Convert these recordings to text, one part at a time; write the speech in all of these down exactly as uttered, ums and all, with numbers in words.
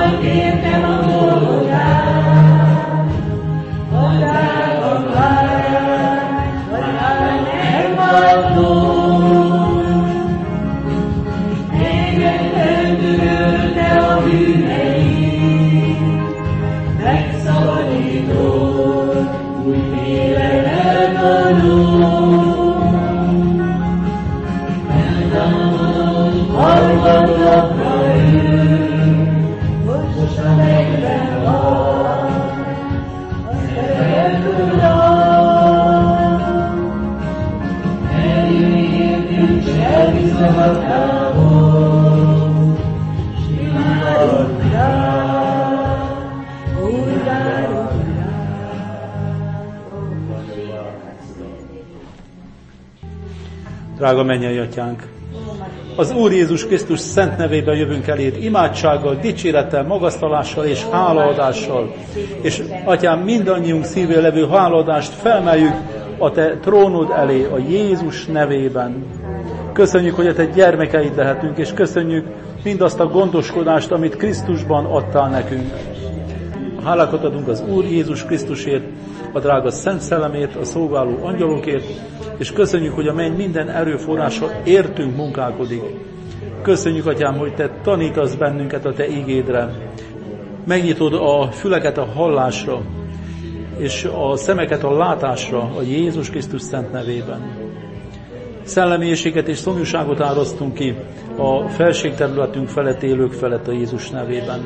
Drága mennyei Atyánk, az Úr Jézus Krisztus szent nevében jövünk eléd, imádsággal, dicsérettel, magasztalással és hálaadással. És Atyám, mindannyiunk szívén levő hálaadást felmeljük a Te trónod elé, a Jézus nevében. Köszönjük, hogy a Te gyermekeid lehetünk, és köszönjük mindazt a gondoskodást, amit Krisztusban adtál nekünk. Hálákat adunk az Úr Jézus Krisztusért, a drága Szent Szellemért, a szolgáló angyalokért, és köszönjük, hogy a menny minden erőforrása értünk munkálkodik. Köszönjük, Atyám, hogy Te tanítasz bennünket a Te igédre. Megnyitod a füleket a hallásra, és a szemeket a látásra a Jézus Krisztus szent nevében. Szellemélységet és szomjúságot árasztunk ki a felségterületünk felett élők felett a Jézus nevében.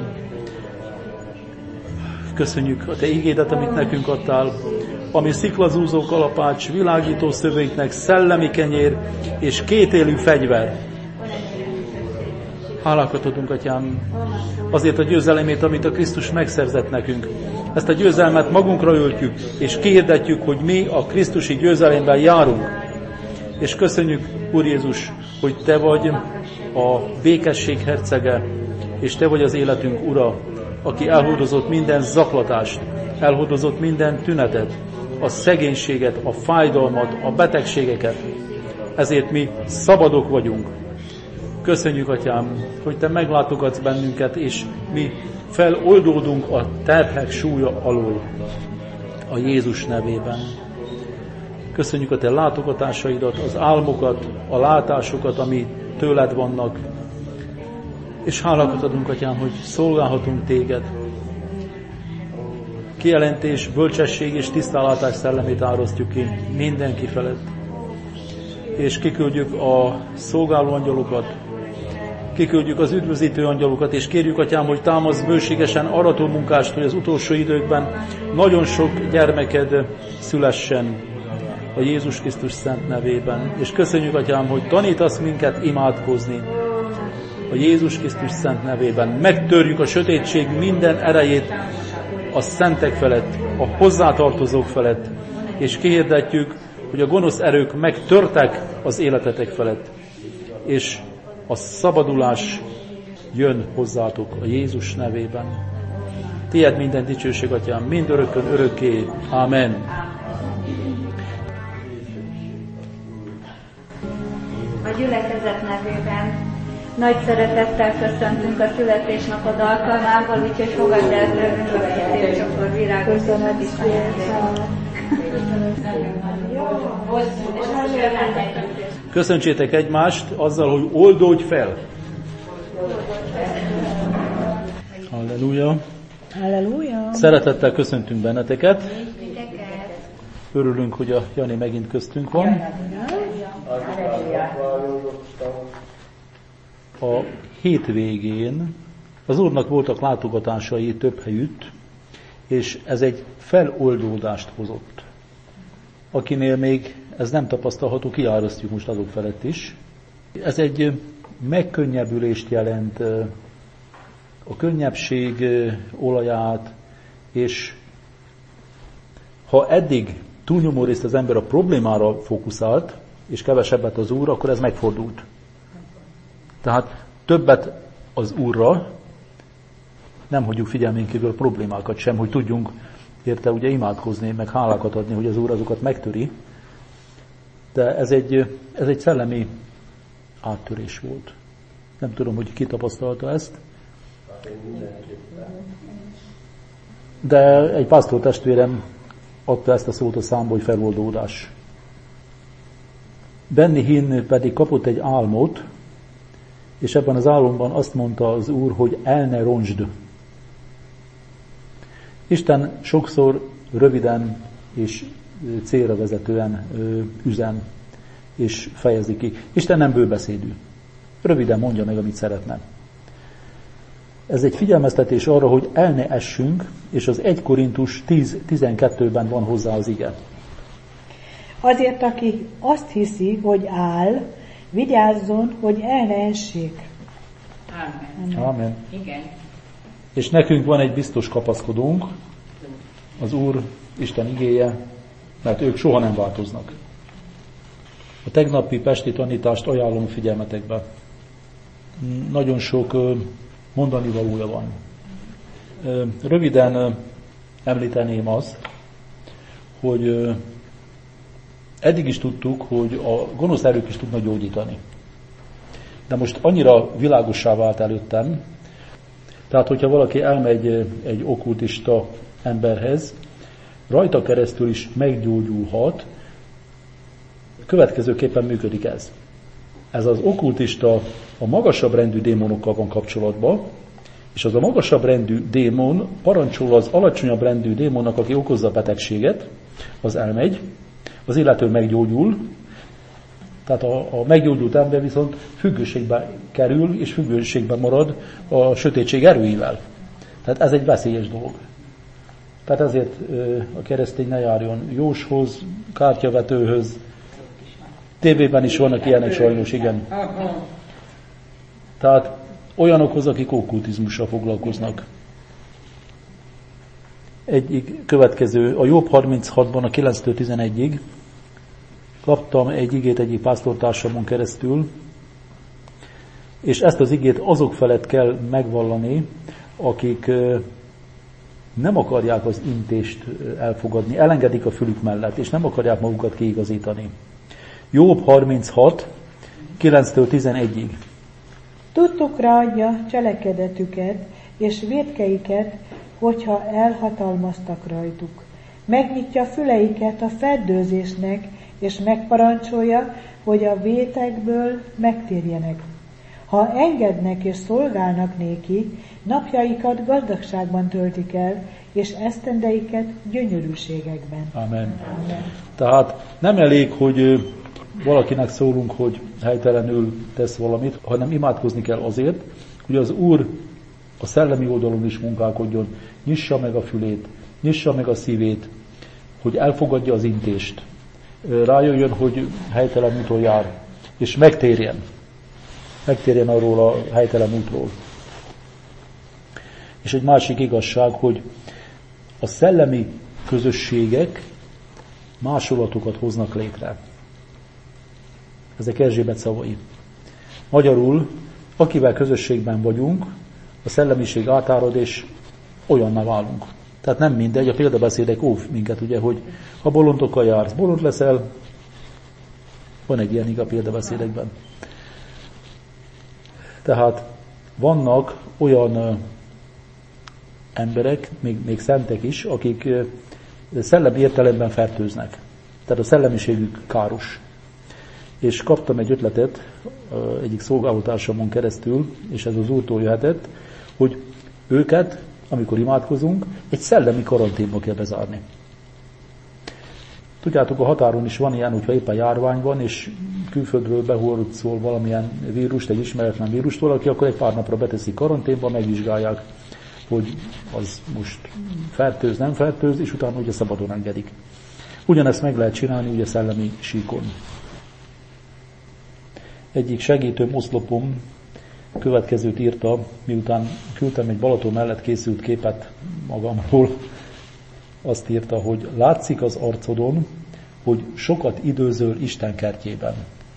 Köszönjük a Te igédet, amit nekünk adtál, ami sziklazúzó kalapács, világító szövőinknek szellemi kenyér és kétélű fegyver. Hálákat adunk, Atyám, azért a győzelemért, amit a Krisztus megszerzett nekünk. Ezt a győzelmet magunkra öltjük, és kihirdetjük, hogy mi a Krisztusi győzelemben járunk. És köszönjük, Úr Jézus, hogy Te vagy a békesség hercege, és Te vagy az életünk ura, aki elhordozott minden zaklatást, elhordozott minden tünetet, a szegénységet, a fájdalmat, a betegségeket. Ezért mi szabadok vagyunk. Köszönjük, Atyám, hogy Te meglátogatsz bennünket, és mi feloldódunk a terhek súlya alól a Jézus nevében. Köszönjük a Te látogatásaidat, az álmokat, a látásokat, ami tőled vannak. És hálákat adunk, Atyám, hogy szolgálhatunk Téged. Kijelentés, bölcsesség és tisztánlátás szellemét árasztjuk ki mindenki felett. És kiküldjük a szolgáló angyalokat, kiküldjük az üdvözítő angyalokat, és kérjük, Atyám, hogy támaszd bőségesen arató munkást, hogy az utolsó időkben nagyon sok gyermeked szülessen a Jézus Krisztus szent nevében. És köszönjük, Atyám, hogy tanítasz minket imádkozni a Jézus Krisztus szent nevében. Megtörjük a sötétség minden erejét a szentek felett, a hozzátartozók felett, és kihirdetjük, hogy a gonosz erők megtörtek az életetek felett, és a szabadulás jön hozzátok a Jézus nevében. Tied minden dicsőség, Atyám, mind örökkön örökké. Amen. A gyülekezet nevében nagy szeretettel köszöntünk a születésnapod alkalmával, úgyhogy fogadd el tőlünk a szélcsokor virágokat is Köszöntsétek egymást azzal, hogy oldódj fel. Halleluja. Halleluja. Szeretettel köszöntünk benneteket. Örülünk, hogy a Jani megint köztünk van. A hétvégén az Úrnak voltak látogatásai több helyütt, és ez egy feloldódást hozott. Akinél még ez nem tapasztalható, kiárasztjuk most azok felett is. Ez egy megkönnyebbülést jelent, a könnyebbség olaját, és ha eddig túlnyomó részt az ember a problémára fókuszált, és kevesebbet az Úr, akkor ez megfordult. Tehát többet az Úrra, nem hagyjuk figyelmén kívül a problémákat sem, hogy tudjunk érte ugye imádkozni, meg hálákat adni, hogy az Úr azokat megtöri. De ez egy, ez egy szellemi áttörés volt. Nem tudom, hogy ki tapasztalta ezt. De egy pásztor testvérem adta ezt a szót a számba, hogy feloldódás. Benny Hinn pedig kapott egy álmot, és ebben az álomban azt mondta az Úr, hogy el ne roncsd. Isten sokszor röviden és célra vezetően üzen és fejezi ki. Isten nem bőbeszédű. Röviden mondja meg, amit szeretne. Ez egy figyelmeztetés arra, hogy el ne essünk, és az egy Korintus tíz tizenkettőben van hozzá az ige. Azért, aki azt hiszi, hogy áll, vigyázzon, hogy el ne essék. Amen. Amen. Igen. És nekünk van egy biztos kapaszkodónk, az Úr, Isten igéje, mert ők soha nem változnak. A tegnapi pesti tanítást ajánlom figyelmetekbe. Nagyon sok mondani valója van. Röviden említeném azt, hogy eddig is tudtuk, hogy a gonosz erők is tudnak gyógyítani. De most annyira világossá vált előttem, tehát hogyha valaki elmegy egy okkultista emberhez, rajta keresztül is meggyógyulhat, következőképpen működik ez. Ez az okkultista a magasabb rendű démonokkal van kapcsolatban, és az a magasabb rendű démon parancsol az alacsonyabb rendű démonnak, aki okozza a betegséget, az elmegy, az illető meggyógyul, tehát a, a meggyógyult ember viszont függőségbe kerül, és függőségben marad a sötétség erőivel. Tehát ez egy veszélyes dolog. Tehát ezért a keresztény ne járjon jóshoz, kártyavetőhöz. Tévében is vannak ilyenek sajnos, igen. Tehát olyanokhoz, akik okkultizmussal foglalkoznak. Egyik következő, a Jobb harminchatban a kilenctől tizenegyig kaptam egy igét egyik pásztortársamon keresztül, és ezt az igét azok felett kell megvallani, akik nem akarják az intést elfogadni, elengedik a fülük mellett, és nem akarják magukat kiigazítani. Jobb harminchat, kilenctől tizenegyig. Tudtukra adja cselekedetüket és vétkeiket, hogyha elhatalmaztak rajtuk. Megnyitja füleiket a feddőzésnek, és megparancsolja, hogy a vétekből megtérjenek. Ha engednek és szolgálnak néki, napjaikat gazdagságban töltik el, és esztendeiket gyönyörűségekben. Amen. Amen. Tehát nem elég, hogy valakinek szólunk, hogy helytelenül tesz valamit, hanem imádkozni kell azért, hogy az Úr a szellemi oldalon is munkálkodjon, nyissa meg a fülét, nyissa meg a szívét, hogy elfogadja az intést, rájöjjön, hogy helytelen úton jár, és megtérjen. Megtérjen arról a helytelen útról. És egy másik igazság, hogy a szellemi közösségek másolatokat hoznak létre. Ezek Erzsébet szavai. Magyarul, akivel közösségben vagyunk, a szellemiség átárad, és olyanná válunk. Tehát nem mindegy, a példabeszédek óv minket, ugye, hogy ha bolondokkal jársz, bolond leszel, van egy ilyen a példabeszédekben. Tehát vannak olyan emberek, még, még szentek is, akik szellemi értelemben fertőznek. Tehát a szellemiségük káros. És kaptam egy ötletet egyik szolgálatársamon keresztül, és ez az Úrtól jöhetett, hogy őket, amikor imádkozunk, egy szellemi karanténba kell bezárni. Tudjátok, a határon is van ilyen, hogyha éppen járvány van, és külföldről behorcol valamilyen vírust, egy ismeretlen vírust valaki, akkor egy pár napra beteszik karanténba, megvizsgálják, hogy az most fertőz, nem fertőz, és utána ugye szabadon engedik. Ugyanezt meg lehet csinálni ugye szellemi síkon. Egyik segítőm, oszlopom következőt írta, miután küldtem egy Balaton mellett készült képet magamról, azt írta, hogy látszik az arcodon, hogy sokat időzöl Isten kertjében.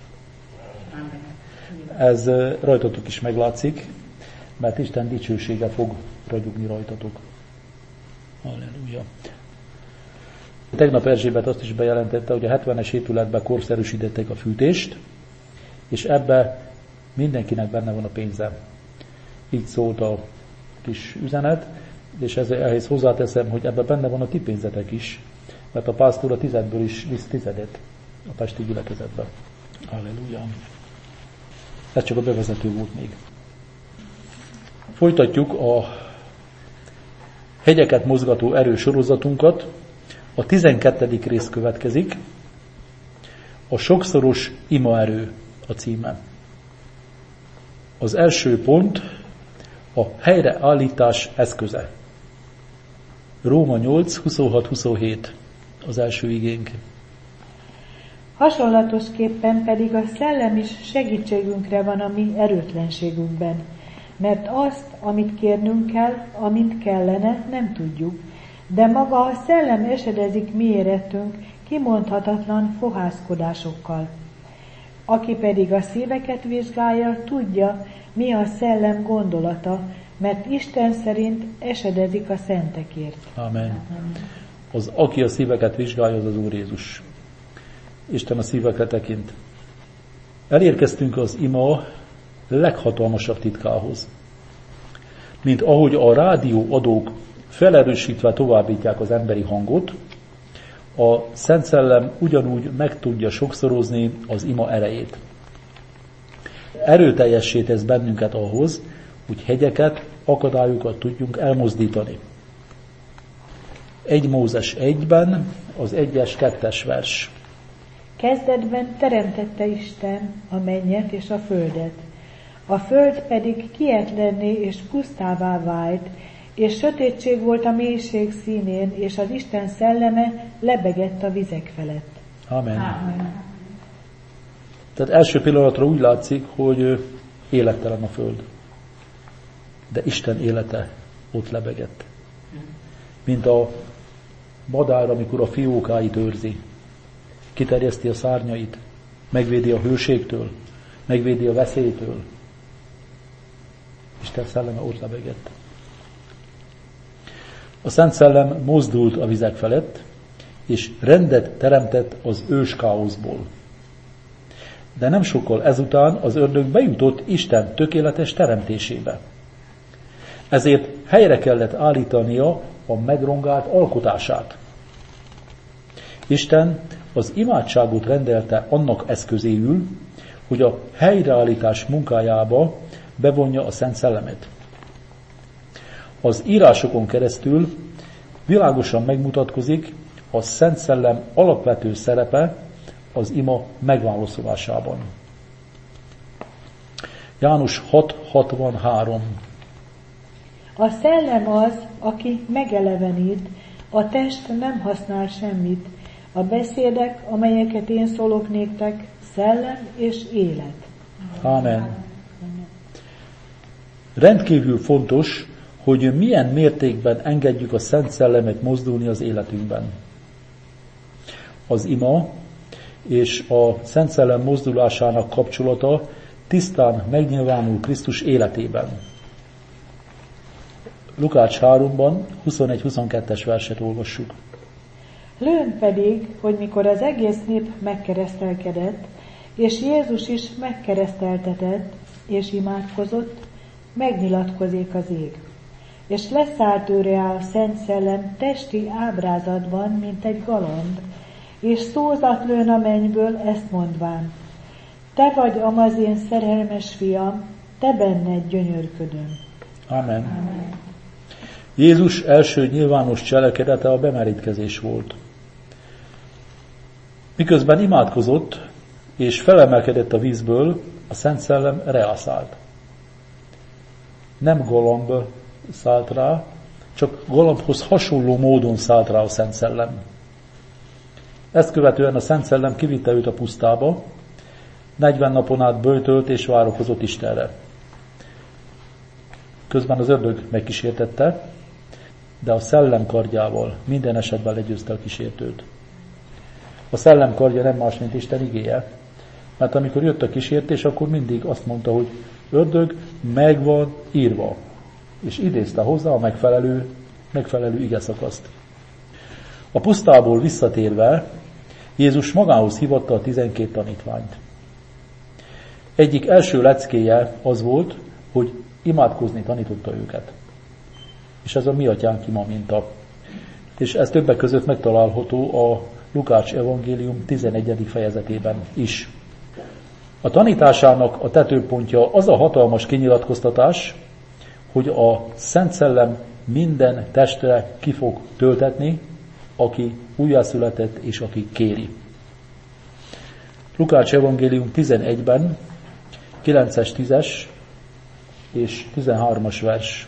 Ez rajtatok is meglátszik, mert Isten dicsősége fog ragyogni rajtatok. Halleluja. Tegnap Erzsébet azt is bejelentette, hogy a hetvenes épületben korszerűsítették a fűtést, és ebbe mindenkinek benne van a pénze. Így szólt a kis üzenet, és ehhez hozzáteszem, hogy ebben benne van a ti pénzetek is, mert a pásztor a tizedből is visz tizedet a pesti gyülekezetbe. Halleluja! Ez csak a bevezető volt még. Folytatjuk a hegyeket mozgató erő sorozatunkat. A tizenkettedik rész következik. A sokszoros imaerő a címe. Az első pont a helyreállítás eszköze. Róma nyolc, huszonhat huszonhét az első igénk. Hasonlatosképpen pedig a szellem is segítségünkre van a mi erőtlenségünkben, mert azt, amit kérnünk kell, amint kellene, nem tudjuk, de maga a szellem esedezik mi érettünk kimondhatatlan fohászkodásokkal. Aki pedig a szíveket vizsgálja, tudja, mi a szellem gondolata, mert Isten szerint esedezik a szentekért. Amen. Az, aki a szíveket vizsgálja, az az Úr Jézus. Isten a szívekre tekint. Elérkeztünk az ima leghatalmasabb titkához. Mint ahogy a rádióadók felerősítve továbbítják az emberi hangot, a Szent Szellem ugyanúgy meg tudja sokszorozni az ima erejét. Erőteljessé tesz bennünket ahhoz, hogy hegyeket, akadályokat tudjunk elmozdítani. egy Mózes egyben az egyes, kettes vers. Kezdetben teremtette Isten a mennyet és a földet. A föld pedig kietlenné és pusztává vált, és sötétség volt a mélység színén, és az Isten szelleme lebegett a vizek felett. Amen. Amen. Tehát első pillanatra úgy látszik, hogy élettelen a föld. De Isten élete ott lebegett. Mint a madár, amikor a fiókáit őrzi. Kiterjeszti a szárnyait, megvédi a hőségtől, megvédi a veszélytől. Isten szelleme ott lebegett. A Szent Szellem mozdult a vizek felett, és rendet teremtett az ős káoszból. De nem sokkal ezután az ördög bejutott Isten tökéletes teremtésébe. Ezért helyre kellett állítania a megrongált alkotását. Isten az imádságot rendelte annak eszközéül, hogy a helyreállítás munkájába bevonja a Szent Szellemet. Az írásokon keresztül világosan megmutatkozik a Szent Szellem alapvető szerepe az ima megválaszolásában. János hat hatvanhárom. A szellem az, aki megelevenít, a test nem használ semmit. A beszédek, amelyeket én szólok néktek, szellem és élet. Amen. Rendkívül fontos, hogy milyen mértékben engedjük a Szent Szellemet mozdulni az életünkben. Az ima és a Szent Szellem mozdulásának kapcsolata tisztán megnyilvánul Krisztus életében. Lukács háromban huszonegy-huszonkettes verset olvassuk. Lőn pedig, hogy mikor az egész nép megkeresztelkedett, és Jézus is megkereszteltetett, és imádkozott, megnyilatkozik az ég. És leszállt őre a Szent Szellem testi ábrázatban, mint egy galamb, és szózat lőn a mennyből ezt mondván: Te vagy am az én szerelmes fiam, te benned gyönyörködöm. Amen. Amen. Jézus első nyilvános cselekedete a bemerítkezés volt. Miközben imádkozott, és felemelkedett a vízből, a Szent Szellem reaszállt. Nem galamb szállt rá, csak galambhoz hasonló módon szállt rá a Szent Szellem. Ezt követően a Szent Szellem kivitte őt a pusztába, negyven napon át böjtölt és várakozott Istenre. Közben az ördög megkísértette, de a Szellem kardjával minden esetben legyőzte a kísértőt. A Szellem kardja nem más, mint Isten igéje, mert amikor jött a kísértés, akkor mindig azt mondta, hogy ördög, meg van írva, és idézte hozzá a megfelelő, megfelelő igeszakaszt. A pusztából visszatérve Jézus magához hívatta a tizenkét tanítványt. Egyik első leckéje az volt, hogy imádkozni tanította őket. És ez a mi atyánk ima minta. És ez többek között megtalálható a Lukács evangélium tizenegyedik fejezetében is. A tanításának a tetőpontja az a hatalmas kinyilatkoztatás, hogy a Szent Szellem minden testre ki fog töltetni, aki újjászületett és aki kéri. Lukács evangélium tizenegyben, kilences, tízes és tizenhármas vers.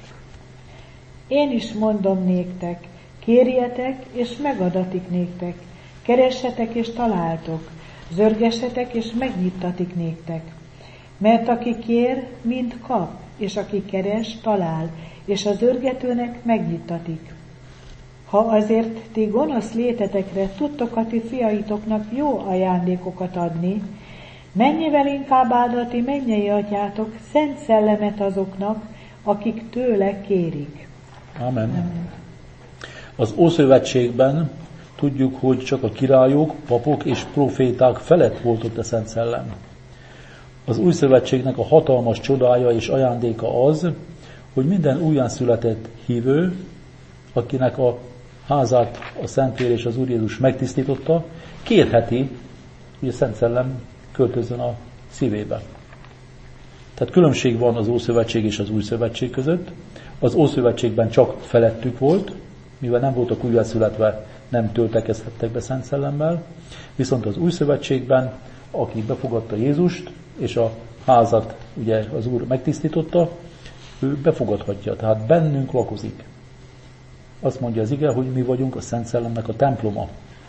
Én is mondom néktek, kérjetek és megadatik néktek, keressetek és találtok, zörgessetek és megnyittatik néktek. Mert aki kér, mind kap, és aki keres, talál, és az zörgetőnek megnyittatik. Ha azért ti gonosz létetekre tudtok a ti fiaitoknak jó ajándékokat adni, mennyivel inkább áld a ti mennyei atyátok szent szellemet azoknak, akik tőle kérik. Amen. Amen. Az Ószövetségben tudjuk, hogy csak a királyok, papok és proféták felett volt ott a Szent Szellem. Az Új Szövetségnek a hatalmas csodája és ajándéka az, hogy minden újjászületett hívő, akinek a házát a Szentvér és az Úr Jézus megtisztította, kérheti, hogy a Szent Szellem költözzön a szívébe. Tehát különbség van az Ószövetség és az Új Szövetség között. Az Ószövetségben csak felettük volt, mivel nem voltak újjászületve, nem töltekezhettek be Szent Szellemmel, viszont az Új Szövetségben, aki befogadta Jézust, és a házat ugye az Úr megtisztította, ő befogadhatja, tehát bennünk lakozik. Azt mondja az ige, hogy mi vagyunk a Szent Szellemnek a temploma.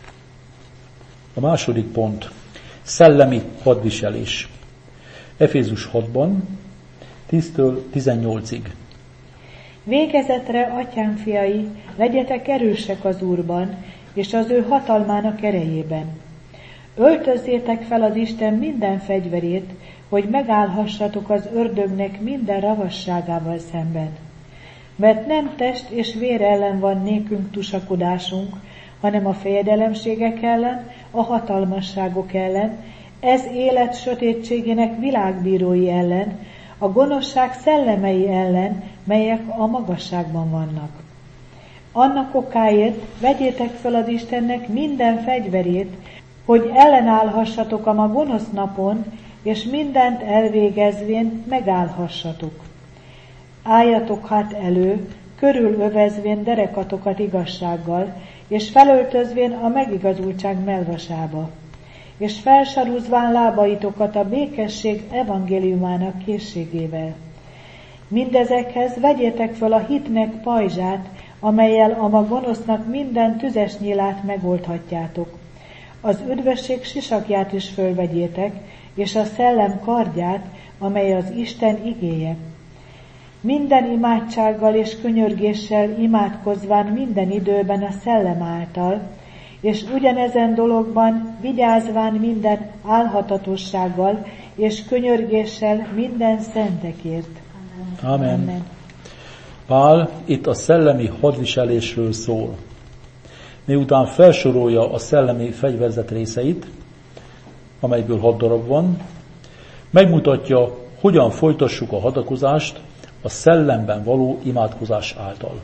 A második pont, szellemi hadviselés. Efézus hatban, tíztől tizennyolcig. Végezetre, atyám fiai, legyetek erősek az Úrban, és az ő hatalmának erejében. Öltözzétek fel az Isten minden fegyverét, hogy megállhassatok az ördögnek minden ravasságával szemben. Mert nem test és vér ellen van nékünk tusakodásunk, hanem a fejedelemségek ellen, a hatalmasságok ellen, ez élet sötétségének világbírói ellen, a gonoszság szellemei ellen, melyek a magasságban vannak. Annak okáért vegyétek fel az Istennek minden fegyverét, hogy ellenállhassatok a ma gonosz napon, és mindent elvégezvén megállhassatok. Álljatok hát elő, körülövezvén derekatokat igazsággal, és felöltözvén a megigazultság melvasába, és felsarúzván lábaitokat a békesség evangéliumának készségével. Mindezekhez vegyétek fel a hitnek pajzsát, amellyel a ma gonosznak minden tüzes nyílát megoldhatjátok. Az üdvösség sisakját is fölvegyétek, és a szellem kardját, amely az Isten igéje. Minden imádsággal és könyörgéssel imádkozván minden időben a szellem által, és ugyanezen dologban vigyázván minden álhatatossággal és könyörgéssel minden szentekért. Amen. Amen. Pál itt a szellemi hadviselésről szól. Miután felsorolja a szellemi fegyverzet részeit, amelyből hat darab van, megmutatja, hogyan folytassuk a hadakozást a szellemben való imádkozás által.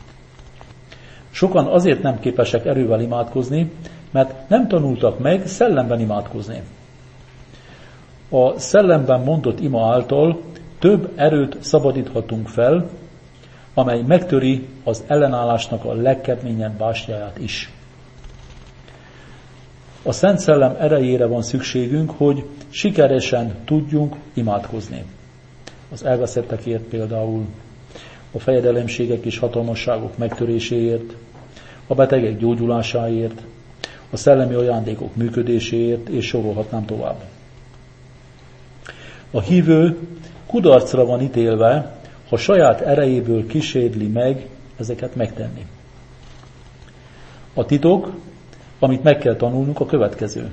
Sokan azért nem képesek erővel imádkozni, mert nem tanultak meg szellemben imádkozni. A szellemben mondott ima által több erőt szabadíthatunk fel, amely megtöri az ellenállásnak a legkeményebb bástyáját is. A Szent Szellem erejére van szükségünk, hogy sikeresen tudjunk imádkozni. Az elveszettekért például, a fejedelemségek és hatalmasságok megtöréséért, a betegek gyógyulásáért, a szellemi ajándékok működéséért, és sorolhatnám tovább. A hívő kudarcra van ítélve, ha saját erejéből kísérli meg ezeket megtenni. A titok, amit meg kell tanulnunk, a következő.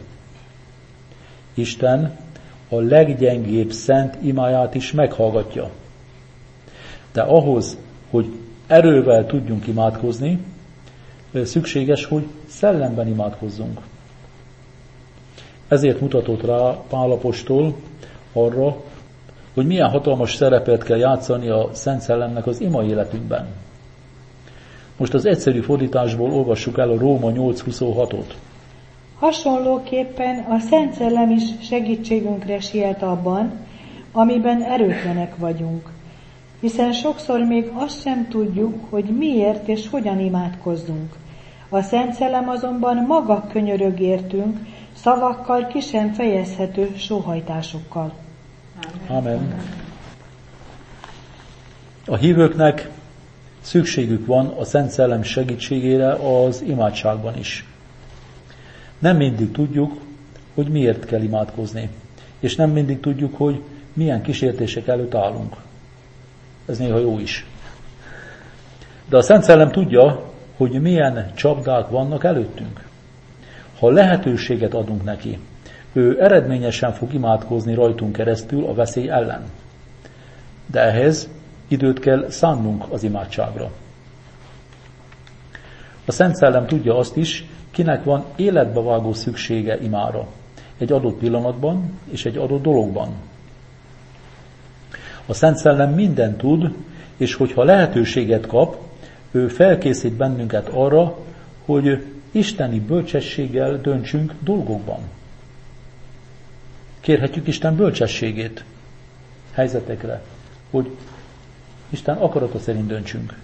Isten a leggyengébb szent imáját is meghallgatja. De ahhoz, hogy erővel tudjunk imádkozni, szükséges, hogy szellemben imádkozzunk. Ezért mutatott rá Pál apostol arra, hogy milyen hatalmas szerepet kell játszani a Szent Szellemnek az ima életünkben. Most az egyszerű fordításból olvassuk el a Róma nyolc huszonhatot. Hasonlóképpen a Szent Szellem is segítségünkre siet abban, amiben erőtlenek vagyunk. Hiszen sokszor még azt sem tudjuk, hogy miért és hogyan imádkozzunk. A Szent Szellem azonban maga könyörög értünk, szavakkal ki sem fejezhető sóhajtásokkal. Amen. A hívőknek szükségük van a Szent Szellem segítségére az imádságban is. Nem mindig tudjuk, hogy miért kell imádkozni, és nem mindig tudjuk, hogy milyen kísértések előtt állunk. Ez néha jó is. De a Szent Szellem tudja, hogy milyen csapdák vannak előttünk. Ha lehetőséget adunk neki, ő eredményesen fog imádkozni rajtunk keresztül a veszély ellen. De ehhez időt kell szánnunk az imádságra. A Szent Szellem tudja azt is, kinek van életbevágó szüksége imára, egy adott pillanatban és egy adott dologban. A Szent Szellem mindent tud, és hogyha lehetőséget kap, ő felkészít bennünket arra, hogy isteni bölcsességgel döntsünk dolgokban. Kérhetjük Isten bölcsességét helyzetekre, hogy Isten akarata szerint döntsünk.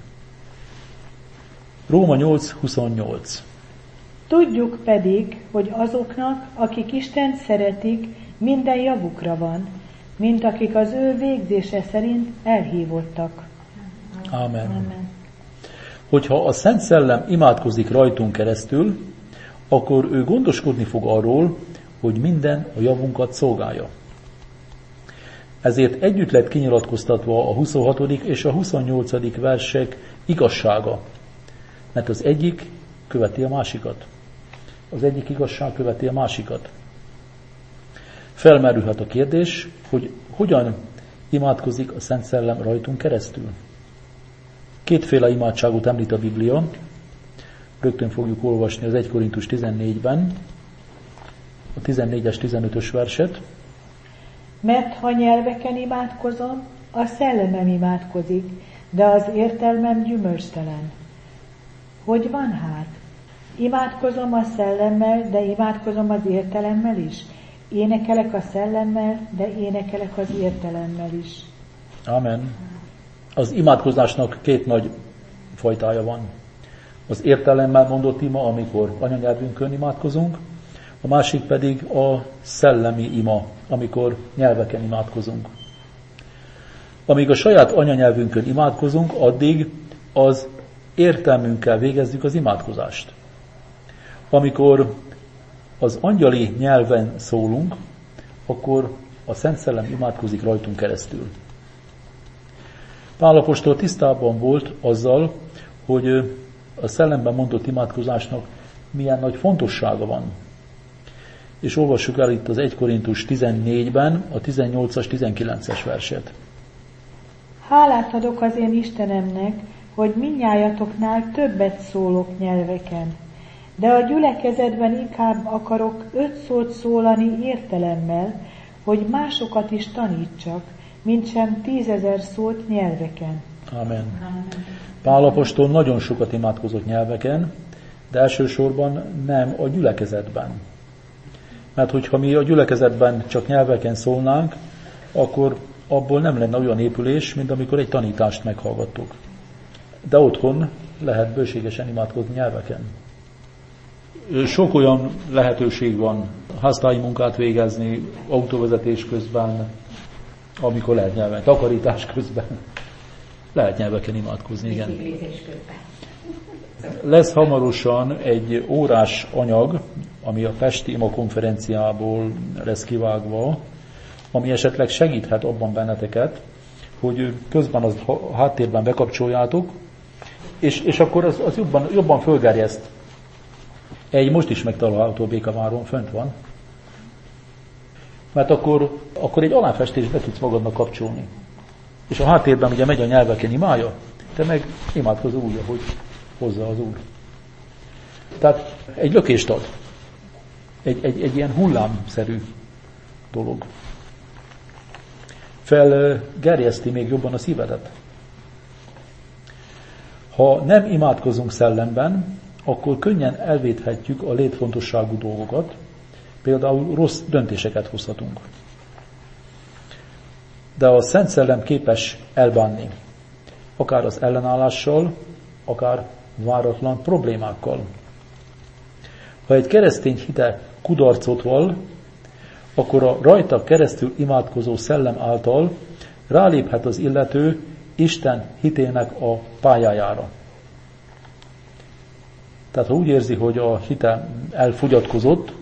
Róma nyolc huszonnyolc. Tudjuk pedig, hogy azoknak, akik Istent szeretik, minden javukra van, mint akik az ő végzése szerint elhívottak. Amen. Amen. Hogyha a Szent Szellem imádkozik rajtunk keresztül, akkor ő gondoskodni fog arról, hogy minden a javunkat szolgálja. Ezért együtt lett kinyilatkoztatva a huszonhatodik és a huszonnyolcadik versek igazsága, mert az egyik követi a másikat. Az egyik igazság követi a másikat. Felmerülhet a kérdés, hogy hogyan imádkozik a Szent Szellem rajtunk keresztül. Kétféle imádságot említ a Biblia. Rögtön fogjuk olvasni az Első Korintus tizennégyben, a tizennégyes tizenötös verset. Mert ha nyelveken imádkozom, a szellemem imádkozik, de az értelmem gyümölcstelen. Hogy van hát? Imádkozom a szellemmel, de imádkozom az értelemmel is. Énekelek a szellemmel, de énekelek az értelemmel is. Amen. Az imádkozásnak két nagy fajtája van. Az értelemmel mondott ima, amikor anyanyelvünkön imádkozunk, a másik pedig a szellemi ima, amikor nyelveken imádkozunk. Amíg a saját anyanyelvünkön imádkozunk, addig az értelmünkkel végezzük az imádkozást. Amikor az angyali nyelven szólunk, akkor a Szent Szellem imádkozik rajtunk keresztül. Pál apostol tisztában volt azzal, hogy a szellemben mondott imádkozásnak milyen nagy fontossága van. És olvassuk el itt az Első Korintus tizennégyben a tizennyolcas tizenkilences verset. Hálát adok az én Istenemnek, hogy mindnyájatoknál többet szólok nyelveken, de a gyülekezetben inkább akarok öt szót szólani értelemmel, hogy másokat is tanítsak, mintsem tízezer szót nyelveken. Amen. Pál apostol nagyon sokat imádkozott nyelveken, de elsősorban nem a gyülekezetben. Mert hogyha mi a gyülekezetben csak nyelveken szólnánk, akkor abból nem lenne olyan épülés, mint amikor egy tanítást meghallgattuk. De otthon lehet bőségesen imádkozni nyelveken. Sok olyan lehetőség van háztáji munkát végezni, autóvezetés közben, amikor lehet nyelven, takarítás közben. Lehet nyelveken imádkozni, igen. Lesz hamarosan egy órás anyag, ami a Pesti Ima konferenciából lesz kivágva, ami esetleg segíthet abban benneteket, hogy közben az háttérben bekapcsoljátok, és, és akkor az, az jobban, jobban fölgerjeszt. Egy most is megtalálható Békaváron, fönt van. Mert akkor, akkor egy aláfestést be tudsz magadnak kapcsolni. És a háttérben ugye megy a nyelveken imája, te meg imádkozol úgy, ahogy hozza az Úr. Tehát egy lökést ad. Egy, egy, egy ilyen hullámszerű dolog. Felgerjeszti még jobban a szívedet. Ha nem imádkozunk szellemben, akkor könnyen elvéthetjük a létfontosságú dolgokat, például rossz döntéseket hozhatunk. De a Szent Szellem képes elbánni, akár az ellenállással, akár váratlan problémákkal. Ha egy keresztény hite kudarcot vall, akkor a rajta keresztül imádkozó szellem által ráléphet az illető Isten hitének a pályájára. Tehát ha úgy érzi, hogy a hite elfogyatkozott,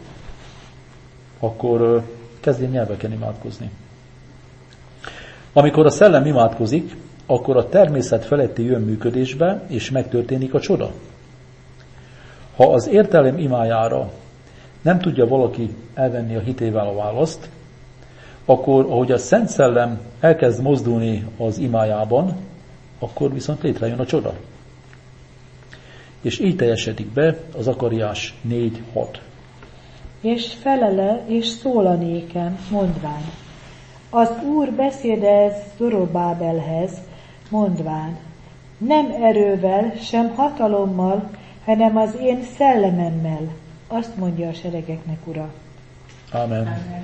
akkor kezdjen nyelveken imádkozni. Amikor a szellem imádkozik, akkor a természet feletti jön működésbe, és megtörténik a csoda. Ha az értelem imájára nem tudja valaki elvenni a hitével a választ, akkor, ahogy a Szent Szellem elkezd mozdulni az imájában, akkor viszont létrejön a csoda. És így teljesedik be az Zakariás négy hat. És felele és szól a nékem, mondván. Az Úr beszédez Zorobábelhez, mondván. Nem erővel, sem hatalommal, hanem az én szellememmel. Azt mondja a seregeknek Ura. Amen. Amen.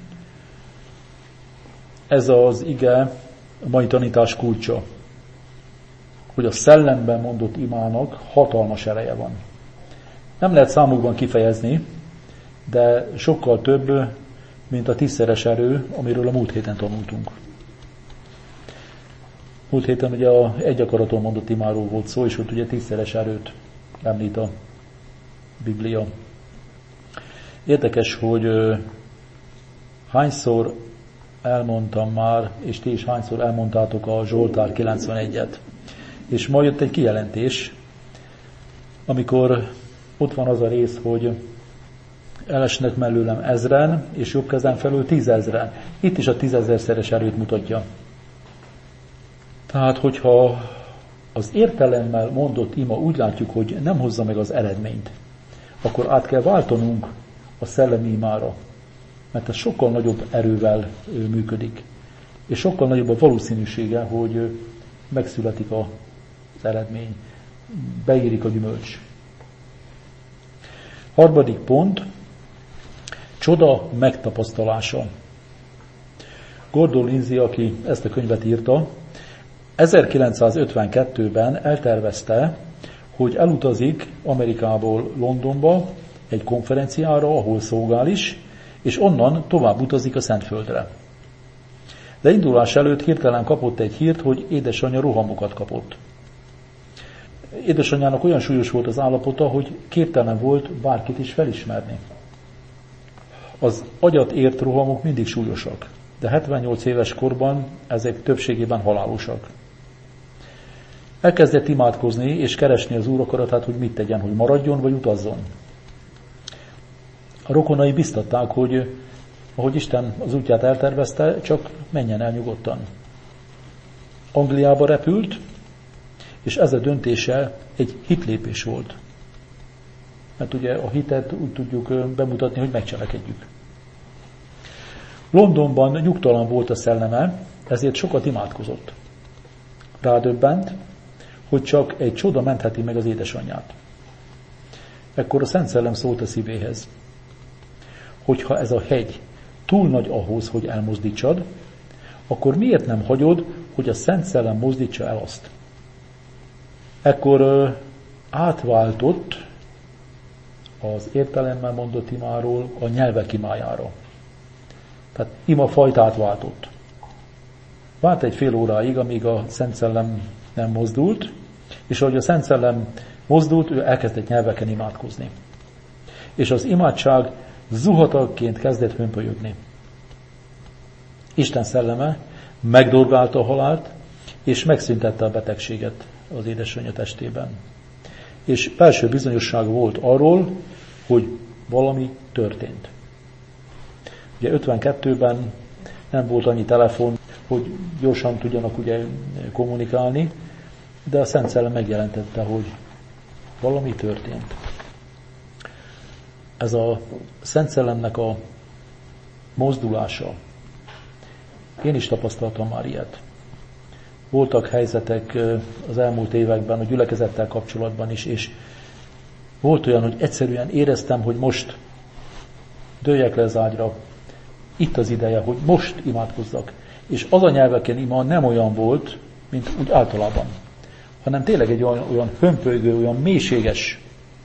Ez az ige a mai tanítás kulcsa, hogy a szellemben mondott imának hatalmas ereje van. Nem lehet számukban kifejezni, de sokkal több, mint a tízszeres erő, amiről a múlt héten tanultunk. Múlt héten ugye a egy akaraton mondott imáról volt szó, és ott ugye tízszeres erőt említ a Biblia. Érdekes, hogy hányszor elmondtam már, és ti is hányszor elmondtátok a Zsoltár kilencvenegyet. És ma jött egy kijelentés, amikor ott van az a rész, hogy elesnek mellőlem ezren, és jobb kezem felől tízezren. Itt is a tízezerszeres erőt mutatja. Tehát, hogyha az értelemmel mondott ima úgy látjuk, hogy nem hozza meg az eredményt, akkor át kell váltanunk a szellemi imára, mert ez sokkal nagyobb erővel működik, és sokkal nagyobb a valószínűsége, hogy megszületik az eredmény, beérik a gyümölcs. Harmadik pont, csoda megtapasztalása. Gordon Lindsay, aki ezt a könyvet írta, ezerkilencszázötvenkettőben eltervezte, hogy elutazik Amerikából Londonba egy konferenciára, ahol szolgál is, és onnan tovább utazik a Szentföldre. De indulás előtt hirtelen kapott egy hírt, hogy édesanyja rohamokat kapott. Édesanyjának olyan súlyos volt az állapota, hogy képtelen volt bárkit is felismerni. Az agyat ért rohamok mindig súlyosak, de hetvennyolc éves korban ezek többségében halálosak. Elkezdett imádkozni és keresni az Úr akaratát, hogy mit tegyen, hogy maradjon vagy utazzon. A rokonai biztatták, hogy ahogy Isten az útját eltervezte, csak menjen el nyugodtan. Angliába repült, és ez a döntése egy hitlépés volt. Mert ugye a hitet úgy tudjuk bemutatni, hogy megcselekedjük. Londonban nyugtalan volt a szelleme, ezért sokat imádkozott. Rádöbbent, hogy csak egy csoda mentheti meg az édesanyját. Ekkor a Szent Szellem szólt a szívéhez, hogyha ez a hegy túl nagy ahhoz, hogy elmozdítsad, akkor miért nem hagyod, hogy a Szent Szellem mozdítsa el azt? Ekkor ö, átváltott az értelemmel mondott imáról a nyelvek imájára. Tehát ima fajtát váltott. Vált egy fél óráig, amíg a Szent Szellem nem mozdult, és ahogy a Szent Szellem mozdult, ő elkezdett nyelveken imádkozni. És az imádság zuhatagként kezdett hömpölyögni. Isten szelleme megdorgálta a halált, és megszüntette a betegséget az édesanyja testében. És belső bizonyosság volt arról, hogy valami történt. Ugye ötvenkettőben nem volt annyi telefon, hogy gyorsan tudjanak ugye kommunikálni, de a Szent Szellem megjelentette, hogy valami történt. Ez a Szent Szellemnek a mozdulása. Én is tapasztaltam már ilyet. voltak helyzetek az elmúlt években a gyülekezettel kapcsolatban is, és volt olyan, hogy egyszerűen éreztem, hogy most dőljek le az ágyra, itt az ideje, hogy most imádkozzak. És az a nyelveken ima nem olyan volt, mint úgy általában, hanem tényleg egy olyan, olyan hömpölygő, olyan mélységes.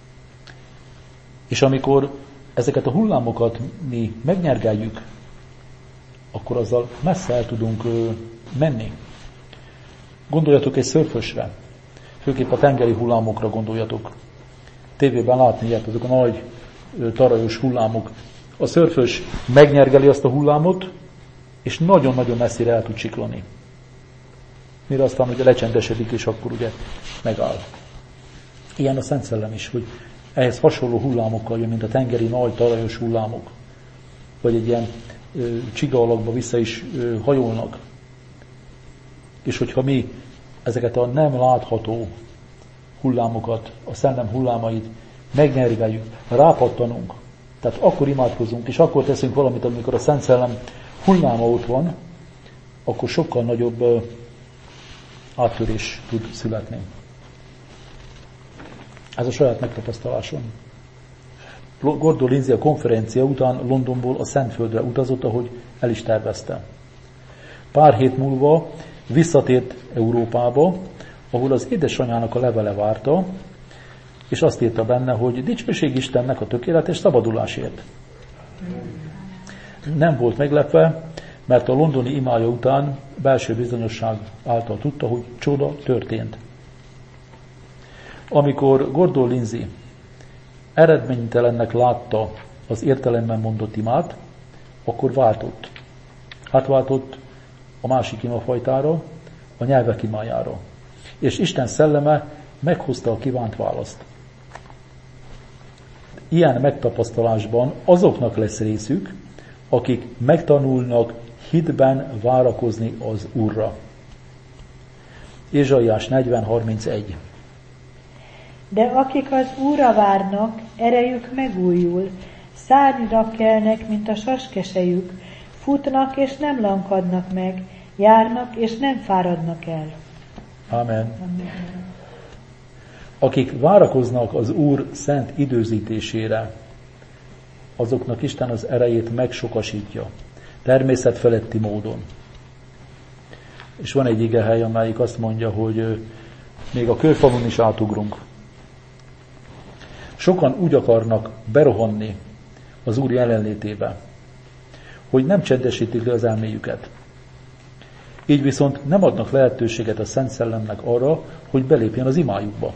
És amikor ezeket a hullámokat mi megnyergeljük, akkor azzal messze el tudunk menni. Gondoljatok egy szörfösre, főképp a tengeri hullámokra gondoljatok. Tévében látni ilyet, azok a nagy tarajos hullámok. A szörfös megnyergeli azt a hullámot, és nagyon-nagyon messzire el tud csiklani. Mire aztán ugye lecsendesedik, és akkor ugye megáll. Ilyen a Szent Szellem is, hogy ehhez hasonló hullámokkal jön, mint a tengeri nagy tarajos hullámok. Vagy egy ilyen ö, csiga alakba vissza is ö, hajolnak. És hogyha mi ezeket a nem látható hullámokat, a szellem hullámait megnyergeljük, rápattanunk, tehát akkor imádkozunk, és akkor teszünk valamit, amikor a Szent Szellem hulláma ott van, akkor sokkal nagyobb ö, áttörés tud születni. Ez a saját megtapasztalásom. Gordon Lindsay a konferencia után Londonból a Szentföldre utazott, ahogy el is tervezte. Pár hét múlva visszatért Európába, ahol az édesanyjának a levele várta, és azt írta benne, hogy dicsőség Istennek a tökéletes szabadulásért. Nem volt meglepve, mert a londoni imája után belső bizonyosság által tudta, hogy csoda történt. Amikor Gordon Lindsay eredménytelennek látta az értelemben mondott imát, akkor váltott. Átváltott a másik imafajtára, a nyelvek imájára. És Isten szelleme meghozta a kívánt választ. Ilyen megtapasztalásban azoknak lesz részük, akik megtanulnak hitben várakozni az Úrra. Ézsaiás negyven harmincegy. De akik az Úrra várnak, erejük megújul, szárnyra kelnek, mint a saskesejük, futnak és nem lankadnak meg, járnak és nem fáradnak el. Amen. Amen. Akik várakoznak az Úr szent időzítésére, azoknak Isten az erejét megsokasítja, természetfeletti módon. És van egy igehely, amelyik azt mondja, hogy még a kőfalun is átugrunk. Sokan úgy akarnak berohanni az Úr jelenlétébe, hogy nem csendesítik le az elméjüket. Így viszont nem adnak lehetőséget a Szent Szellemnek arra, hogy belépjen az imájukba.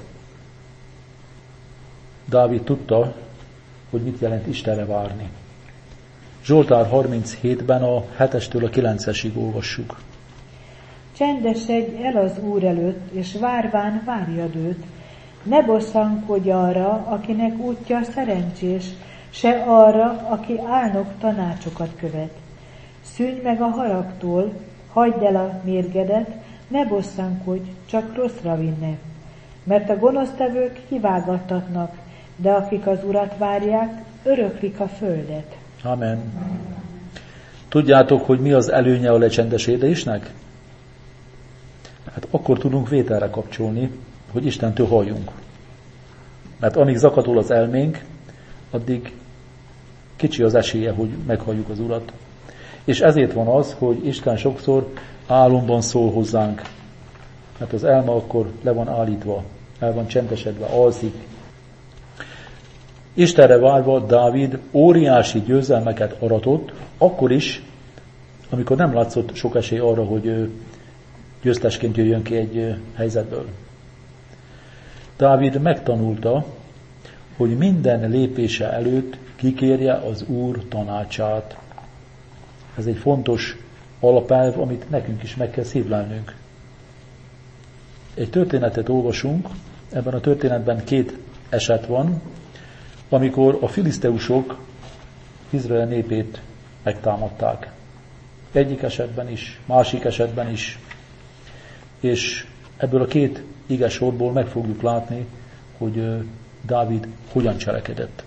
Dávid tudta, hogy mit jelent Istenre várni. Zsoltár harminchétben a hetestől a kilencesig olvassuk. Csendesedj el az Úr előtt, és várván várjad őt. Ne bosszankodj arra, akinek útja szerencsés, se arra, aki álnok tanácsokat követ. Szűnj meg a haragtól, hagyd el a mérgedet, ne bosszankodj, csak rosszra vinne. Mert a gonosztevők kivágattatnak, de akik az Urat várják, öröklik a földet. Amen. Tudjátok, hogy mi az előnye a lecsendesedésnek? Hát akkor tudunk vételre kapcsolni, hogy Istentől halljunk. Mert amíg zakatol az elménk, addig kicsi az esélye, hogy meghalljuk az Urat. És ezért van az, hogy Isten sokszor álomban szól hozzánk. Mert az elme akkor le van állítva, el van csendesedve, alszik. Istenre várva Dávid óriási győzelmeket aratott, akkor is, amikor nem látszott sok esély arra, hogy győztesként jöjjön ki egy helyzetből. Dávid megtanulta, hogy minden lépése előtt kikérje az Úr tanácsát. Ez egy fontos alapelv, amit nekünk is meg kell szívlelnünk. Egy történetet olvasunk, ebben a történetben két eset van, amikor a filiszteusok Izrael népét megtámadták. Egyik esetben is, másik esetben is. És ebből a két ige sorból meg fogjuk látni, hogy Dávid hogyan cselekedett.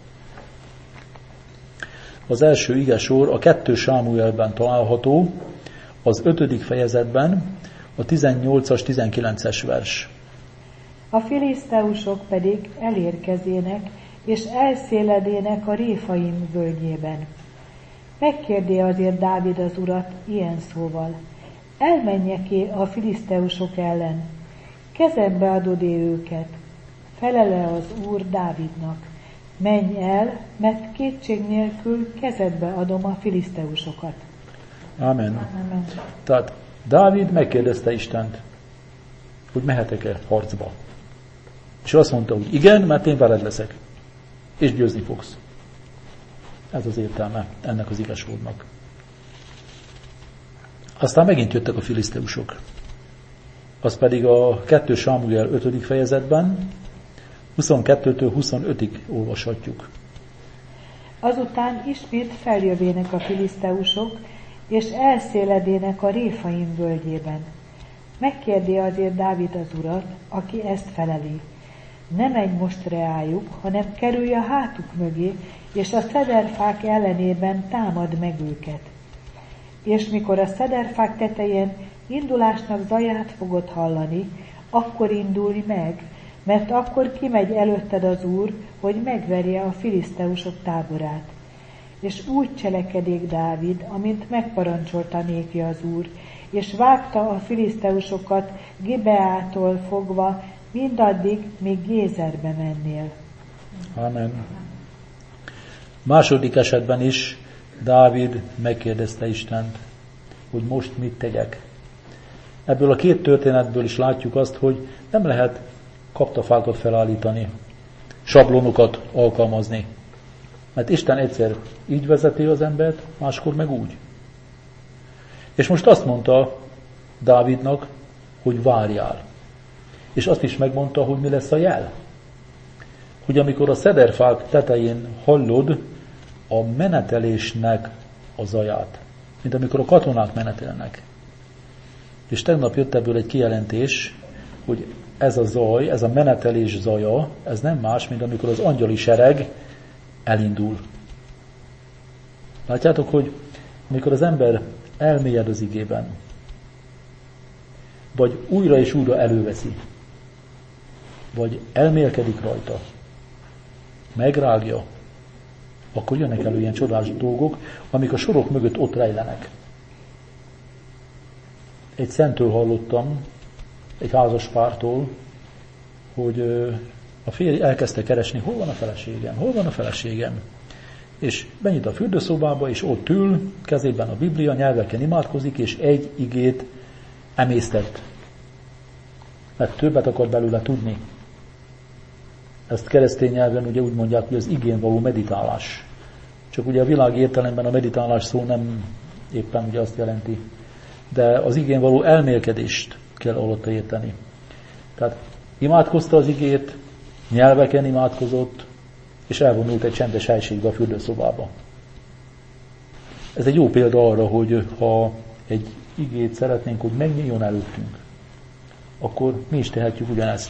Az első ige sor a kettő Sámuelben található, az ötödik fejezetben, a tizennyolcas, tizenkilences vers. A filiszteusok pedig elérkezének, és elszéledének a Réfaim völgyében. Megkérdi azért Dávid az urat ilyen szóval: elmenjek-é a filiszteusok ellen? Kezembe adod-é őket? Felele az Úr Dávidnak: menj el, mert kétség nélkül kezedbe adom a filiszteusokat. Amen. Amen. Tehát Dávid megkérdezte Istent, hogy mehetek-e harcba. És azt mondta, hogy igen, mert én veled leszek. És győzni fogsz. Ez az értelme ennek az igazságnak. Aztán megint jöttek a filiszteusok. Az pedig a kettő Sámuel ötödik fejezetben, huszonkettőtől huszonötig olvashatjuk. Azután ismét feljövének a filiszteusok, és elszéledének a Réfaim völgyében. Megkérdi azért Dávid az urat, aki ezt feleli: ne menj most reájuk, hanem kerülj a hátuk mögé, és a szederfák ellenében támad meg őket. És mikor a szederfák tetején indulásnak zaját fogod hallani, akkor indulj meg, mert akkor kimegy előtted az Úr, hogy megverje a filiszteusok táborát. És úgy cselekedék Dávid, amint megparancsolta néki az Úr, és vágta a filiszteusokat Gibeától fogva, mindaddig, míg Gézerbe mennél. Amen. Második esetben is Dávid megkérdezte Istent, hogy most mit tegyek. Ebből a két történetből is látjuk azt, hogy nem lehet kaptafákat felállítani, sablonokat alkalmazni. Mert Isten egyszer így vezeti az embert, máskor meg úgy. És most azt mondta Dávidnak, hogy várjál. És azt is megmondta, hogy mi lesz a jel. Hogy amikor a szederfák tetején hallod a menetelésnek a zaját, mint amikor a katonák menetelnek. És tegnap jött ebből egy kijelentés, hogy ez a zaj, ez a menetelés zaja, ez nem más, mint amikor az angyali sereg elindul. Látjátok, hogy amikor az ember elmélyed az igében, vagy újra és újra előveszi, vagy elmélkedik rajta, megrágja, akkor jönnek elő ilyen csodás dolgok, amik a sorok mögött ott rejlenek. Egy szenttől hallottam, egy házas pártól, hogy a férj elkezdte keresni, hol van a feleségem, hol van a feleségem. És benyit a fürdőszobába, és ott ül, kezében a Biblia, nyelveken imádkozik, és egy igét emésztett. Mert többet akar belőle tudni. Ezt keresztény nyelven ugye úgy mondják, hogy az igén való meditálás. Csak ugye a világ értelemben a meditálás szó nem éppen ugye azt jelenti. De az igén való elmélkedést kell alatta érteni. Tehát imádkozta az igét, nyelveken imádkozott, és elvonult egy csendes helységbe a fürdőszobába. Ez egy jó példa arra, hogy ha egy igét szeretnénk, hogy megnyíljon előttünk, akkor mi is tehetjük ugyanezt.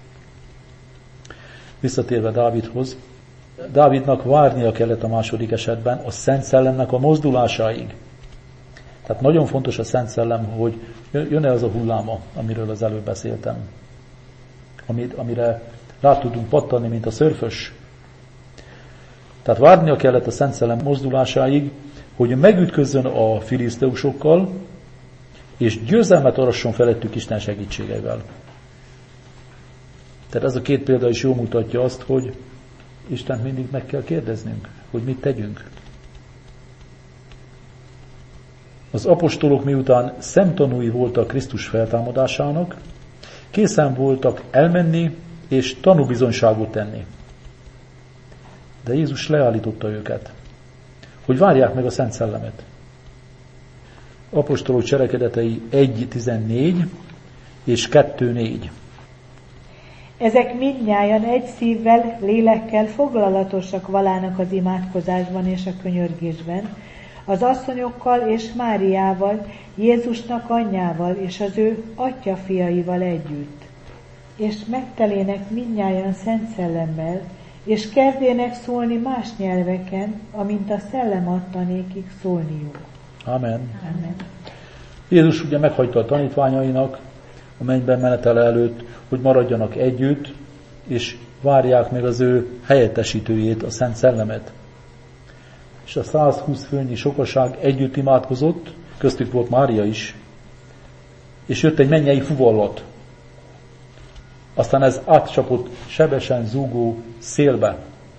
Visszatérve Dávidhoz, Dávidnak várnia kellett a második esetben a Szent Szellemnek a mozdulásáig. Tehát nagyon fontos a Szent Szellem, hogy jön-e az a hulláma, amiről az előbb beszéltem, amire rá tudunk pattanni, mint a szörfös. Tehát várnia kellett a Szent Szellem mozdulásáig, hogy megütközzön a filiszteusokkal, és győzelmet arasson felettük Isten segítségével. Tehát ez a két példa is jól mutatja azt, hogy Istent mindig meg kell kérdeznünk, hogy mit tegyünk. Az apostolok miután szemtanúi voltak Krisztus feltámadásának, készen voltak elmenni és tanúbizonyságot tenni. De Jézus leállította őket, hogy várják meg a Szent Szellemet. Apostolok cselekedetei egy tizennégy és kettő négy. Ezek mindnyájan egy szívvel, lélekkel foglalatosak valának az imádkozásban és a könyörgésben, az asszonyokkal és Máriával, Jézusnak anyjával és az ő atyafiaival együtt. És megtelének mindnyájan Szent Szellemmel, és kezdének szólni más nyelveken, amint a Szellem adta nékik szólniuk. Amen. Amen. Jézus ugye meghagyta a tanítványainak a mennybe menetele előtt, hogy maradjanak együtt, és várják meg az ő helyettesítőjét, a Szent Szellemet. És a százhúsz főnyi sokaság együtt imádkozott, köztük volt Mária is, és jött egy mennyei fuvallat. Aztán ez átcsapott sebesen zúgó szélbe.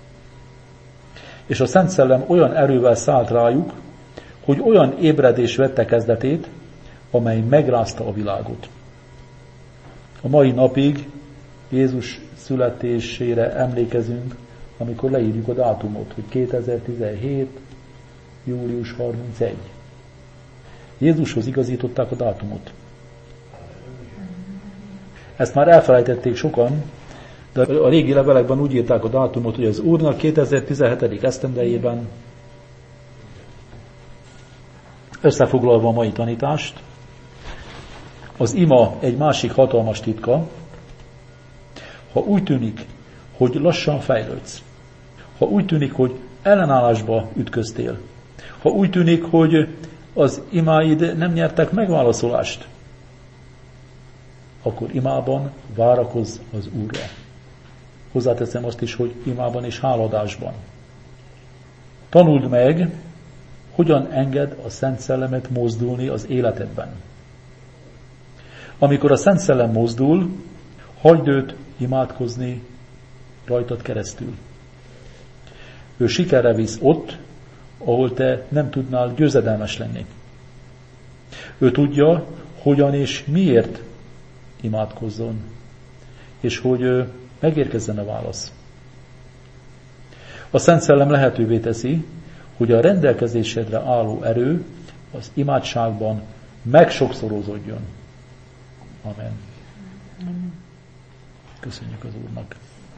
És a Szent Szellem olyan erővel szállt rájuk, hogy olyan ébredés vette kezdetét, amely megrázta a világot. A mai napig Jézus születésére emlékezünk, amikor leírjuk a dátumot, hogy kétezer-tizenhét. július harmincegy. Jézushoz igazították a dátumot. Ezt már elfelejtették sokan, de a régi levelekben úgy írták a dátumot, hogy az Úrnak kétezer-tizenhét. esztendejében, összefoglalva a mai tanítást, az ima egy másik hatalmas titka. Ha úgy tűnik, hogy lassan fejlődsz, ha úgy tűnik, hogy ellenállásba ütköztél, ha úgy tűnik, hogy az imáid nem nyertek megválaszolást, akkor imában várakozz az Úrra. Hozzáteszem azt is, hogy imában és háladásban. Tanuld meg, hogyan enged a Szent Szellemet mozdulni az életedben. Amikor a Szent Szellem mozdul, hagyd őt imádkozni rajtad keresztül. Ő sikerre visz ott, ahol te nem tudnál győzedelmes lenni. Ő tudja, hogyan és miért imádkozzon, és hogy megérkezzen a válasz. A Szent Szellem lehetővé teszi, hogy a rendelkezésedre álló erő az imádságban megsokszorozódjon. Amen. Köszönjük az Úrnak.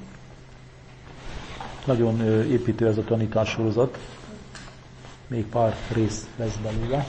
Nagyon építő ez a tanítássorozat. Még pár rész lesz belőle.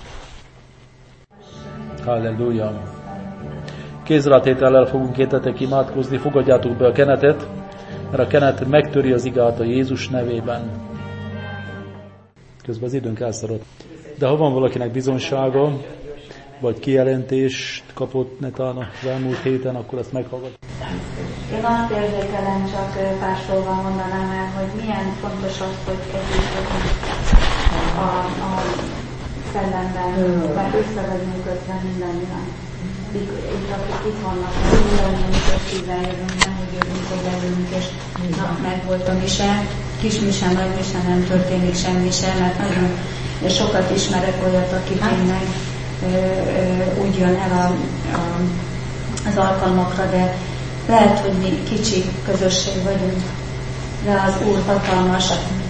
Halleluja! Kézrátétellel fogunk értetek imádkozni, fogadjátok be a kenetet, mert a kenet megtöri az igát a Jézus nevében. Közben az időnk elszaradt. De ha van valakinek bizonysága, vagy kijelentést kapott netán az elmúlt héten, akkor ezt meghallgat. Én azt érzékelem, csak pár szóval mondanám el, hogy milyen fontos az, hogy együtt a, a szellemben, mert össze vagyunk kötve mindannyian. Itt, akik itt vannak, mindannyian is szíven jövünk, nem úgy jövünk, hogy levünk, és na, meg volt a mise, kis mise, nagy mise, nem történik semmi sem, mert nagyon sokat ismerek olyat, aki tényleg úgy jön el a, a, az alkalmakra, de lehet, hogy mi kicsi közösség vagyunk, de az Úr hatalmas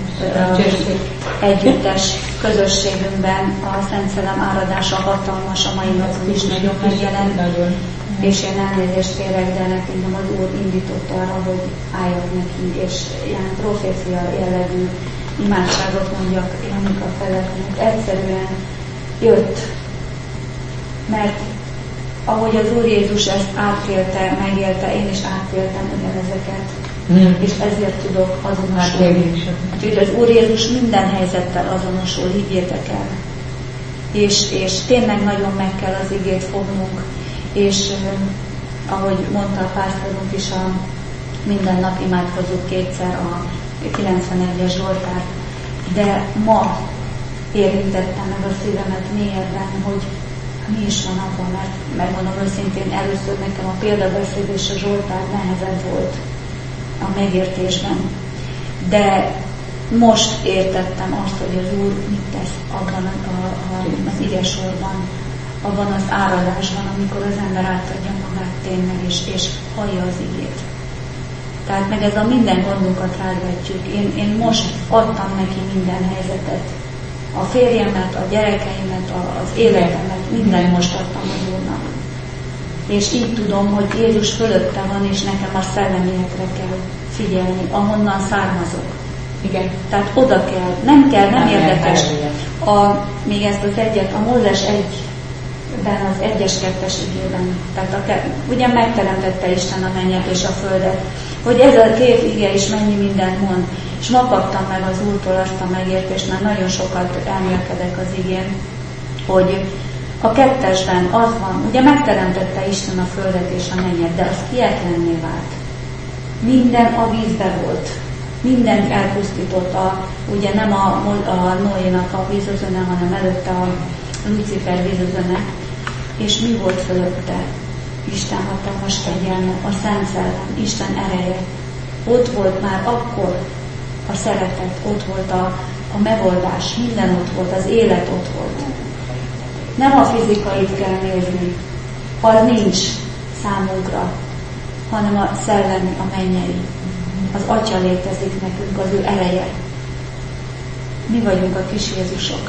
együttes közösségünkben a Szent Szellem áradása hatalmas, a mai napon is nagyon megjelent, és én elnézést kérek, de nekünk az Úr indított arra, hogy álljak nekünk, és ilyen profécia jellegű imádságot mondjak Janika felettünk. Egyszerűen jött, mert ahogy az Úr Jézus ezt átélte, megélte, én is átéltem ugyanezeket, mm. és ezért tudok azonosulni. Úgyhogy az Úr Jézus minden helyzettel azonosul, higgyétek el. És, és tényleg nagyon meg kell az igét fognunk, és eh, ahogy mondta a pásztorunk is, a minden nap imádkozunk kétszer a kilencvenegyes Zsoltár, de ma érintettem meg a szívemet mélyebben, hogy mi is van abban, mert megmondom őszintén, először nekem a példabeszéd és a Zsoltár nehezebb volt a megértésben. De most értettem azt, hogy az Úr mit tesz abban a, a, a, az ige sorban, abban az áradásban, amikor az ember átadja magát tényleg, és, és hallja az igét. Tehát meg ez a minden gondunkat rávetjük. Én, én most adtam neki minden helyzetet. A férjemet, a gyerekeimet, az életemet, mindent most adtam az Úrnak. És így tudom, hogy Jézus fölötte van, és nekem a szellemiekre kell figyelni, ahonnan származok. Igen. Tehát oda kell, nem kell, nem, nem érdekes. A, még ezt az egyet, a Mózes egyben, az egyes kettes igében, tehát a, ugye megteremtette Isten a mennyet és a földet, hogy ez a két ige is mennyi mindent mond. És ma kaptam meg az Úrtól azt a megértést, mert nagyon sokat elmélkedek az igén, hogy A kettesben az van, ugye megteremtette Isten a földet és a mennyet, de az hihetlenné vált. Minden a vízbe volt. Mindent elpusztított, a, ugye nem a, a Noénak a vízözöne, hanem előtte a Lucifer vízözöne. És mi volt fölötte? Isten hatalmas kegyelme, a Szent Szellem, Isten ereje. Ott volt már akkor a szeretet, ott volt a, a megoldás, minden ott volt, az élet ott volt. Nem a fizikait kell nézni, az nincs számunkra, hanem a szellemi, a mennyei. Az Atya létezik nekünk, az ő ereje. Mi vagyunk a kis Jézusok.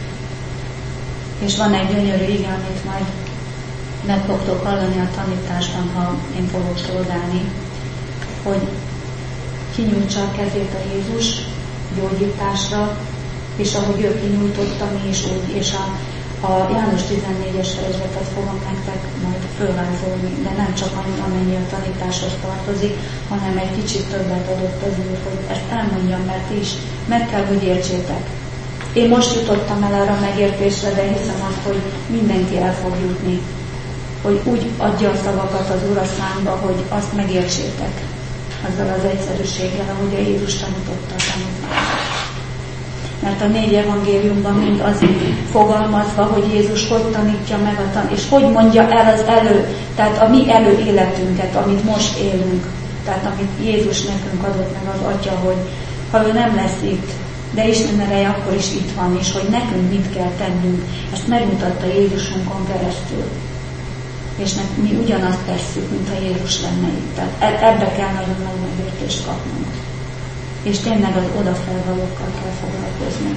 És van egy gyönyörű ige, amit majd meg fogtok hallani a tanításban, ha én fogok szolgálni, hogy kinyújtsa a kezét a Jézus gyógyításra, és ahogy ő kinyújtotta, mi is úgy, és a, a János tizennégyes fejezetet fogom nektek majd fölvázolni, de nem csak annyi, amennyi a tanításhoz tartozik, hanem egy kicsit többet adott az Úr, hogy ezt elmondjam, mert is meg kell, hogy értsétek. Én most jutottam el arra a megértésre, de hiszem azt, hogy mindenki el fog jutni, hogy úgy adja a szavakat az Úr a számba, hogy azt megértsétek azzal az egyszerűséggel, ahogy a Jézus tanította a tanítványokat. Mert a négy evangéliumban mind az fogalmazva, hogy Jézus hogy tanítja meg a tan, és hogy mondja el az elő, tehát a mi elő életünket, amit most élünk, tehát amit Jézus nekünk adott meg az Atya, hogy ha ő nem lesz itt, de Isten ereje akkor is itt van, és hogy nekünk mit kell tennünk, ezt megmutatta Jézusunkon keresztül. És mi ugyanazt tesszük, mint ha Jézus lenne itt. Tehát ebbe kell nagyon nagy megértést kapnunk. És tényleg az odafelvalókkal kell foglalkoznunk.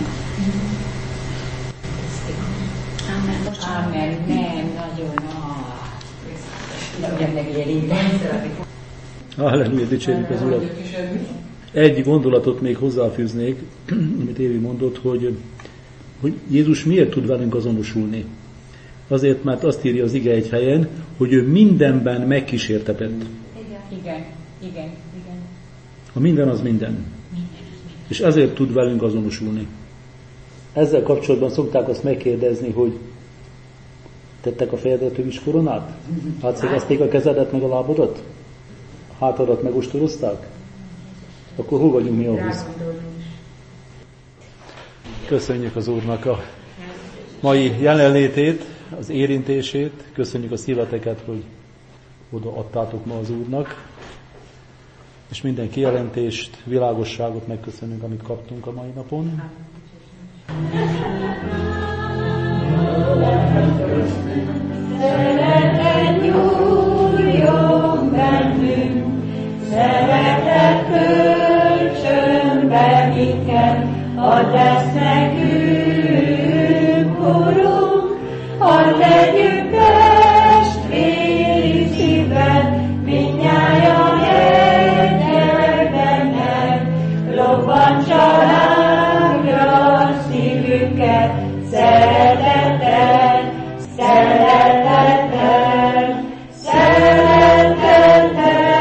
Amen. Bocsánat. Amen. Nem, nagyon. Nem ugyan megérinteni. Halleluja, dicsérjük az Urat. Egy gondolatot még hozzáfűznék, amit Évi mondott, hogy, hogy Jézus miért tud velünk azonosulni. Azért, mert azt írja az ige egy helyen, hogy ő mindenben megkísértetett. Igen, igen, igen. igen. A minden az minden. És ezért tud velünk azonosulni. Ezzel kapcsolatban szokták azt megkérdezni, hogy tettek a fejedre is koronát? Átszegezték a kezedet meg a lábadat? Hátadat megostorozták? Akkor hol vagyunk mi ahhoz? Köszönjük az Úrnak a mai jelenlétét, az érintését, köszönjük a szíveteket, hogy oda adtátok ma az Úrnak, és minden kijelentést, világosságot megköszönjük, amit kaptunk a mai napon. Szeretet nyúljon bennünk, szeretet kölcsön be minket, add ezt nekünk, Urunk, hadd legyünk testvéri szívben, mindnyájan egyek benned, lobbantsa lángra szívünket, szeretettel, szeretettel, szeretettel.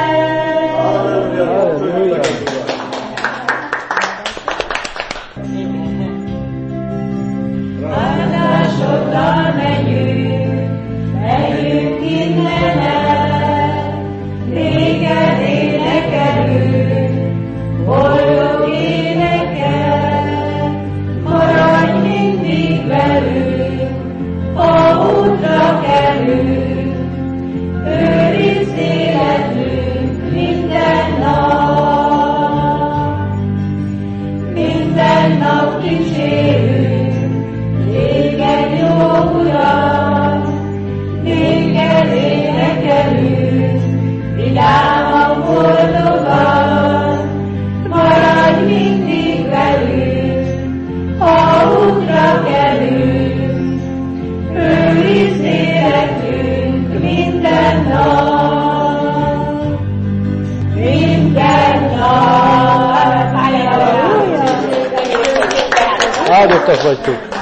Áldásoddal megyünk, megyünk innen el, régen énekelünk, boldog énekel, maradj mindig velünk, ha útra kerül, őrizd életünk minden nap, minden nap kísérünk, téged jó Uram, téged énekelünk, vidáman boldogan, maradj mindig velünk, ha útra kerül, őrizd életünk minden nap, minden nap. Áldottak vagytok!